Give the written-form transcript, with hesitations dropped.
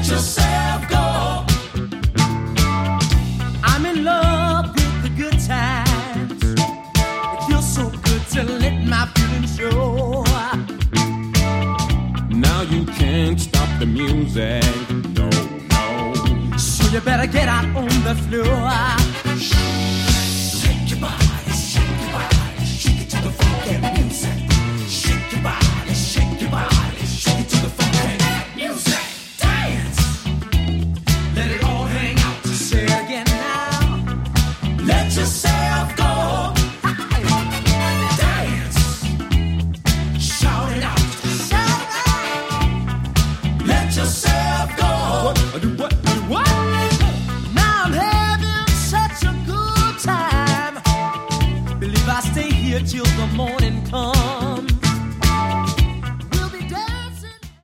yourself go. I'm in love with the good times. It feels so good to let my feelings show. Now you can't stop the music, no, no. So you better get out on the floor.